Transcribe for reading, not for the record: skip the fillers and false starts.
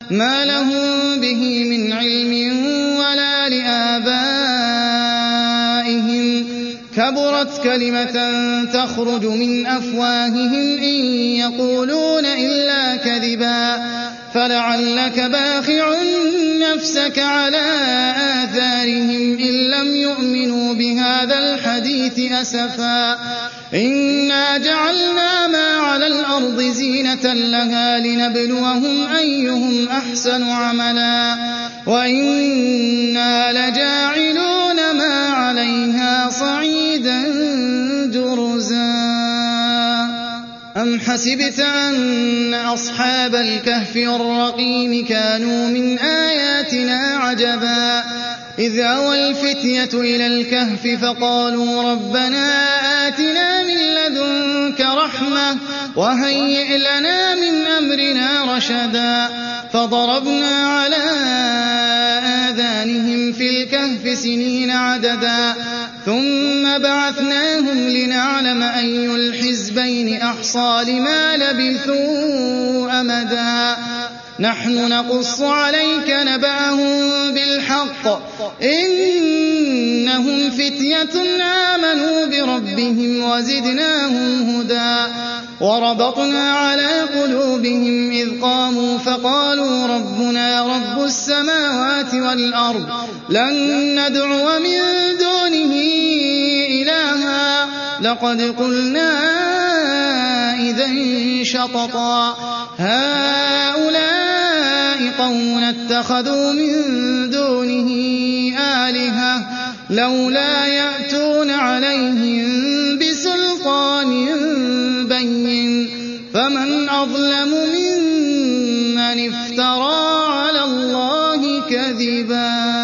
ما لهم به من علم ولا لآبائهم كبرت كلمة تخرج من أفواههم إن يقولون إلا كذبا فلعلك باخع نفسك على آثارهم إن لم يؤمنوا بهذا الحديث أسفا إنا جعلنا ما على الأرض زينة لها لنبلوهم أيهم أحسن عملا وإنا لجاعلون ما عليها صعيدا جرزا أم حسبت أن أصحاب الكهف والرقيم كانوا من آياتنا عجبا إذ أوى الفتية إلى الكهف فقالوا ربنا آتنا من لدنك رحمة وهيئ لنا من أمرنا رشدا فضربنا على آذانهم في الكهف سنين عددا ثم بعثناهم لنعلم أي الحزبين أحصى لما لبثوا أمدا نحن نقص عليك نبأهم بالحق إنهم فتية آمنوا بربهم وزدناهم هدى وربطنا على قلوبهم إذ قاموا فقالوا ربنا رب السماوات والأرض لن ندعو من دونه إلها لقد قلنا إذا شططا هؤلاء قوم اتخذوا من دونه آلهة لولا يأتون عليهم بسلطان بين فمن أظلم ممن افترى على الله كذبا